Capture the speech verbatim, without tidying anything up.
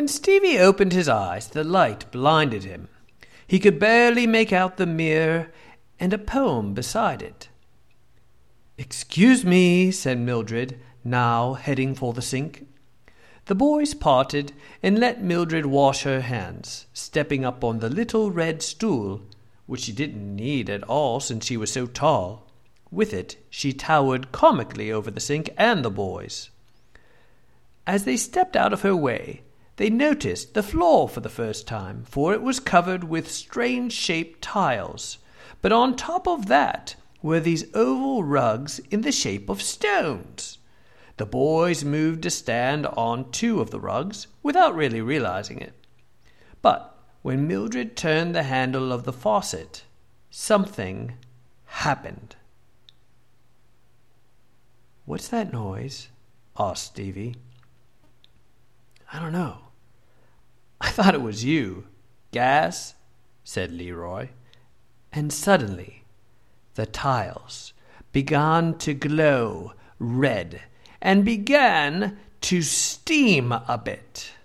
When Stevie opened his eyes, the light blinded him. He could barely make out the mirror and a poem beside it. "Excuse me," said Mildred, now heading for the sink. The boys parted and let Mildred wash her hands, stepping up on the little red stool, which she didn't need at all since she was so tall. With it, she towered comically over the sink and the boys. As they stepped out of her way, they noticed the floor for the first time, for it was covered with strange-shaped tiles. But on top of that were these oval rugs in the shape of stones. The boys moved to stand on two of the rugs without really realizing it. But when Mildred turned the handle of the faucet, something happened. "What's that noise?" asked Stevie. "I don't know. I thought it was you." "Gas," said Leroy. And suddenly the tiles began to glow red and began to steam a bit.